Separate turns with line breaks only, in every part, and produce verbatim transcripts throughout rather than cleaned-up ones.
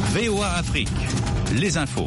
V O A Afrique, les infos.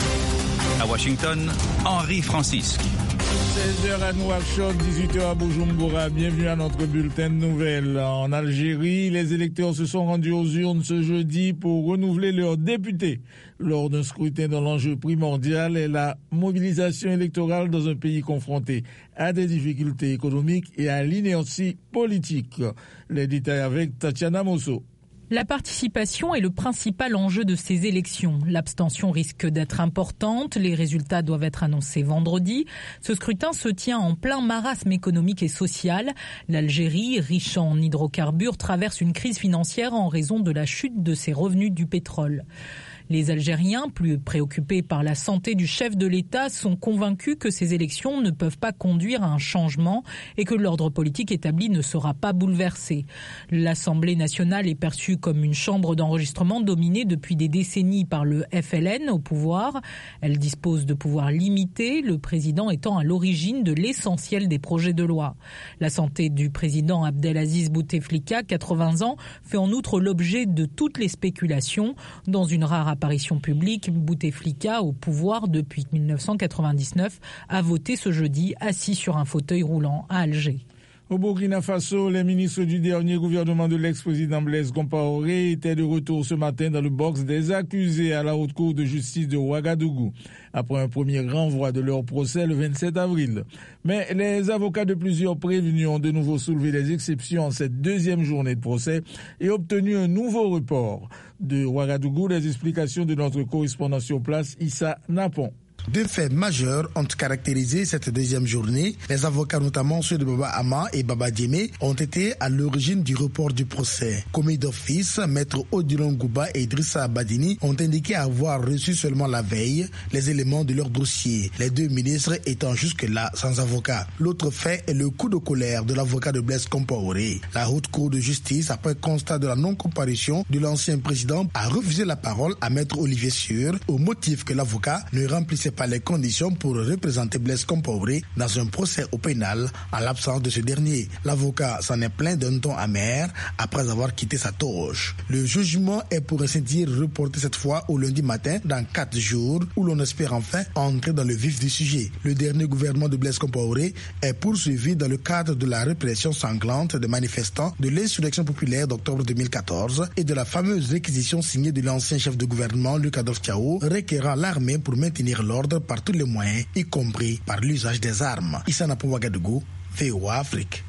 À Washington, Henri Francisque.
seize heures à Nouakchott, dix-huit heures à Bujumbura. Bienvenue à notre bulletin de nouvelles. En Algérie, les électeurs se sont rendus aux urnes ce jeudi pour renouveler leurs députés lors d'un scrutin dont l'enjeu primordial est la mobilisation électorale dans un pays confronté à des difficultés économiques et à l'inertie politique. Les détails avec Tatiana Mosso.
La participation est le principal enjeu de ces élections. L'abstention risque d'être importante. Les résultats doivent être annoncés vendredi. Ce scrutin se tient en plein marasme économique et social. L'Algérie, riche en hydrocarbures, traverse une crise financière en raison de la chute de ses revenus du pétrole. Les Algériens, plus préoccupés par la santé du chef de l'État, sont convaincus que ces élections ne peuvent pas conduire à un changement et que l'ordre politique établi ne sera pas bouleversé. L'Assemblée nationale est perçue comme une chambre d'enregistrement dominée depuis des décennies par le F L N au pouvoir. Elle dispose de pouvoirs limités, le président étant à l'origine de l'essentiel des projets de loi. La santé du président Abdelaziz Bouteflika, quatre-vingts ans, fait en outre l'objet de toutes les spéculations. Dans une rare apparition publique, Bouteflika, au pouvoir depuis mille neuf cent quatre-vingt-dix-neuf, a voté ce jeudi assis sur un fauteuil roulant à Alger.
Au Burkina Faso, les ministres du dernier gouvernement de l'ex-président Blaise Compaoré étaient de retour ce matin dans le box des accusés à la haute cour de justice de Ouagadougou, après un premier renvoi de leur procès le vingt-sept avril. Mais les avocats de plusieurs prévenus ont de nouveau soulevé des exceptions en cette deuxième journée de procès et obtenu un nouveau report. De Ouagadougou, les explications de notre correspondant sur place, Issa Napon.
Deux faits majeurs ont caractérisé cette deuxième journée. Les avocats, notamment ceux de Baba Ama et Baba Djemé, ont été à l'origine du report du procès. Commis d'office, maître Odilon Gouba et Idrissa Badini ont indiqué avoir reçu seulement la veille les éléments de leur dossier, les deux ministres étant jusque-là sans avocat. L'autre fait est le coup de colère de l'avocat de Blaise Compaoré. La haute cour de justice, après constat de la non-comparution de l'ancien président, a refusé la parole à maître Olivier Sûr au motif que l'avocat ne remplissait pas les conditions pour représenter Blaise Compaoré dans un procès au pénal en l'absence de ce dernier. L'avocat s'en est plaint d'un ton amer après avoir quitté sa toge. Le jugement est pour ainsi dire reporté cette fois au lundi matin dans quatre jours où l'on espère enfin entrer dans le vif du sujet. Le dernier gouvernement de Blaise Compaoré est poursuivi dans le cadre de la répression sanglante des manifestants de l'insurrection populaire d'octobre deux mille quatorze et de la fameuse réquisition signée de l'ancien chef de gouvernement Luc Adolphe Thiaw requérant l'armée pour maintenir l'ordre par tous les moyens, y compris par l'usage des armes. Issa Napon, Ouagadougou, V O A Afrique.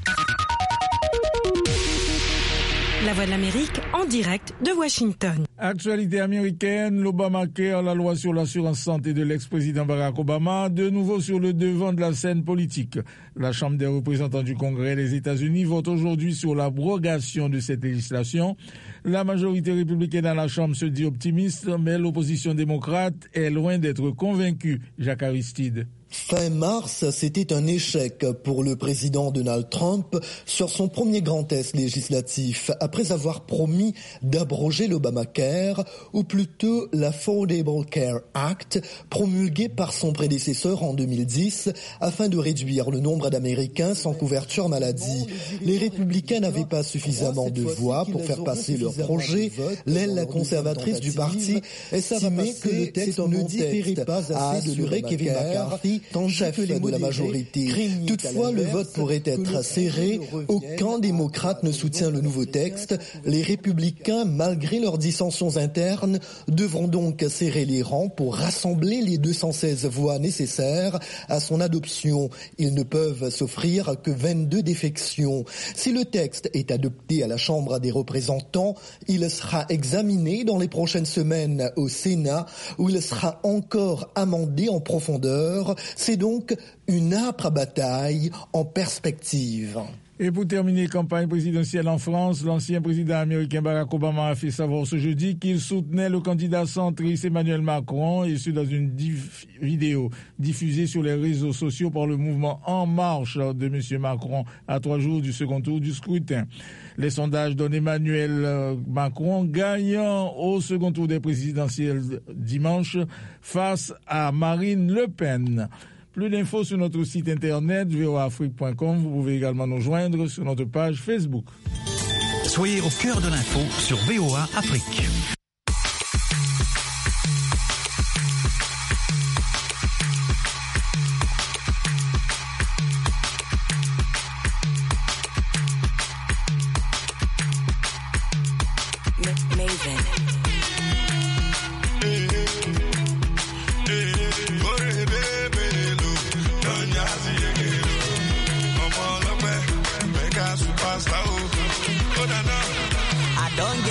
La Voix de l'Amérique en direct de Washington.
Actualité américaine, l'Obamacare, la loi sur l'assurance santé de l'ex-président Barack Obama, de nouveau sur le devant de la scène politique. La Chambre des représentants du Congrès des États-Unis vote aujourd'hui sur l'abrogation de cette législation. La majorité républicaine à la Chambre se dit optimiste, mais l'opposition démocrate est loin d'être convaincue. Jacques Aristide.
Fin mars, c'était un échec pour le président Donald Trump sur son premier grand test législatif, après avoir promis d'abroger l'Obamacare, ou plutôt l'Affordable Care Act, promulgué par son prédécesseur en deux mille dix, afin de réduire le nombre d'Américains sans couverture maladie. Les républicains n'avaient pas suffisamment de voix pour faire passer leur projet. L'aile conservatrice du parti estimait que le texte ne différait pas assez de assuré Kevin McCarthy, tant chef de la majorité. Toutefois, le vote pourrait être serré. Aucun démocrate ne soutient le nouveau texte. Les républicains, malgré leurs dissensions internes, devront donc serrer les rangs pour rassembler les deux cent seize voix nécessaires à son adoption. Ils ne peuvent s'offrir que vingt-deux défections. Si le texte est adopté à la Chambre des représentants, il sera examiné dans les prochaines semaines au Sénat, où il sera encore amendé en profondeur. C'est donc une âpre bataille en perspective.
Et pour terminer, campagne présidentielle en France, l'ancien président américain Barack Obama a fait savoir ce jeudi qu'il soutenait le candidat centriste Emmanuel Macron, et ce dans une diff- vidéo diffusée sur les réseaux sociaux par le mouvement En Marche de M. Macron à trois jours du second tour du scrutin. Les sondages donnent Emmanuel Macron gagnant au second tour des présidentielles dimanche face à Marine Le Pen. Plus d'infos sur notre site internet v o a afrique point com. Vous pouvez également nous joindre sur notre page Facebook.
Soyez au cœur de l'info sur V O A Afrique.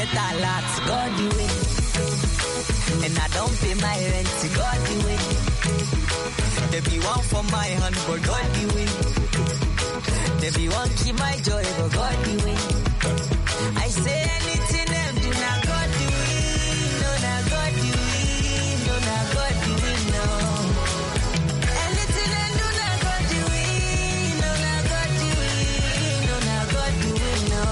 get a lot, God do it. And I don't pay my rent, God do it. There be one for my hand, but God do it. There be one keep my joy, but God do it. I say anything them do, now God do it. No, now God do it. No, now God do it, no. Anything them do, now God do it. No, now God do it. No, now God do it, no.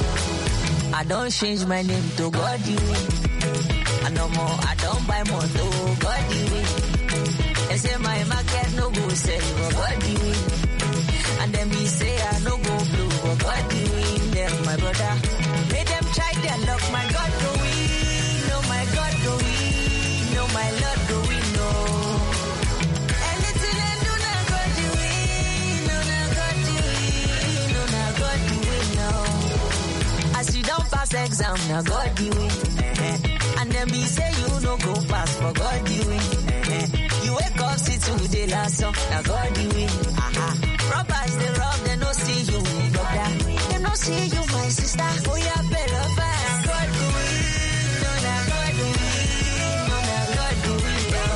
I don't change my name to God do it. I no more, I don't buy more to God do it. They say my market no go sell, but God do it. And then me say I no go blue, but God do it. Them my brother, make them try their luck. My God go in, no my God go in, no my Lord go in, no. Anything I do now God do it, no now God do it, no now God do it, no. As you don't pass exam, now God do it. And then me say you no go pass, but God do it. You wake up, see today last song, now God do it. Aha. Robbers, they rob, they no see you, brother. They no see you, my sister. Oh, yeah, better fast. God do it. No, now God do it. No, now God do it. No.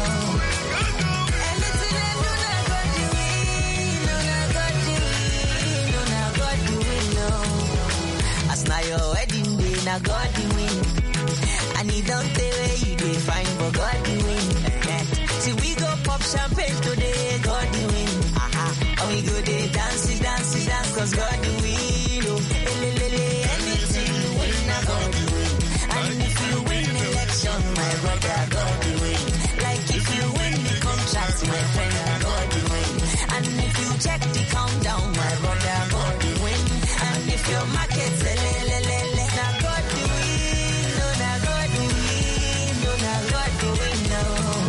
Anything I do, now God do it. No, now God do it. No, now God do it. No. As now your wedding day, now God do it. And he don't tell where you do fine, but God do it. See, we go pop champagne today, God do it. And we go there, dance, dance, dance, cause God do it. Oh, anything you win, now God do it. And if you win election, my brother, God do it. Like if you win the contract, my friend, God do it. And if you check the countdown, my brother, God do it. And if your market, now God do it. No, now God do it. No, now God do it, no.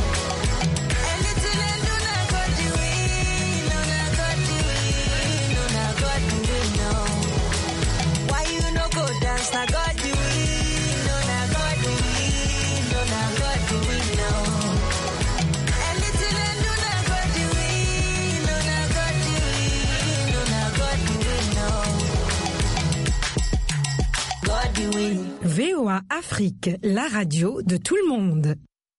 V O A Afrique, la radio de tout le monde.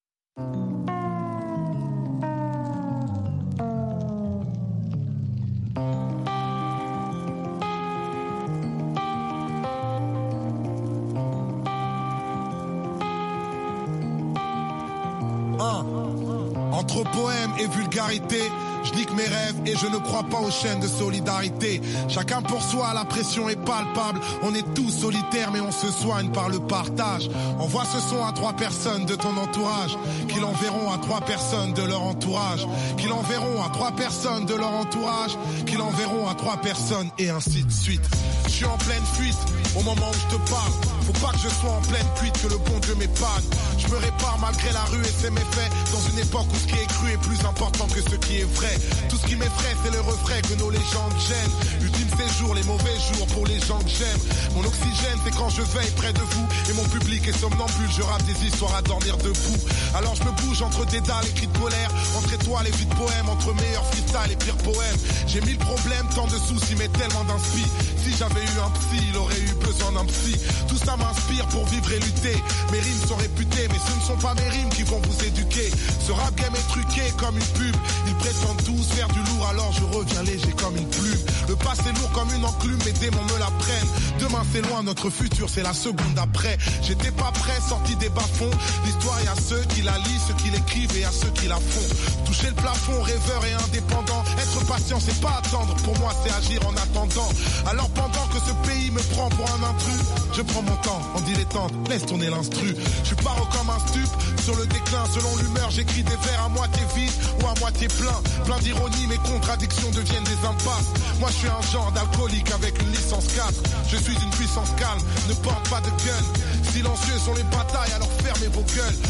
Un. Entre poème et vulgarité, je nique mes rêves et je ne crois pas aux chaînes de solidarité. Chacun pour soi, la pression est palpable. On est tous solitaires mais on se soigne par le partage. Envoie ce son à trois personnes de ton entourage, qui l'enverront à trois personnes de leur entourage, qui l'enverront à trois personnes de leur entourage, qui l'enverront à trois personnes et ainsi de suite. Je suis en pleine fuite au moment où je te parle. Faut pas que je sois en pleine cuite, que le bon Dieu m'épargne. Je me répare malgré la rue et ses méfaits, dans une époque où ce qui est cru est plus important que ce qui est vrai. Tout ce qui m'effraie, c'est le refrain que nos légendes gênent. Ultime séjour, les mauvais jours pour les gens que j'aime. Mon oxygène, c'est quand je veille près de vous et mon public est somnambule. Je rappe des histoires à dormir debout. Alors je me bouge entre des dalles et cris de colère, entre étoiles et vies de poèmes, entre meilleurs freestyle et pires poèmes. J'ai mille problèmes, tant de soucis, mais tellement d'inspi. Si j'avais eu un psy, il aurait eu besoin d'un psy. Tout ça m'inspire pour vivre et lutter. Mes rimes sont réputées, mais ce ne sont pas mes rimes qui vont vous éduquer. Ce rap game est truqué comme une pub. Ils prétendent tous faire du lourd, alors je reviens léger comme une plume. Le passé lourd comme une enclume, mes démons me la prennent. Demain c'est loin, notre futur c'est la seconde après. J'étais pas prêt, sorti des bas-fonds. L'histoire, y a ceux qui la lisent, ceux qui l'écrivent et à ceux qui la font. Toucher le plafond, rêveur et indépendant. Être patient, c'est pas attendre. Pour moi, c'est agir en attendant. Alors pendant que ce pays me prend pour un intrus, je prends mon temps en dilettante, laisse tourner l'instru. Je suis paro comme un stup, sur le déclin, selon l'humeur, j'écris des vers à moitié vides ou à moitié plein. Plein d'ironie, mes contradictions deviennent des impasses. Moi je suis un genre d'alcoolique avec une licence quatre. Je suis une puissance calme, ne porte pas de gun. Silencieux sont les batailles, alors fermez vos gueules.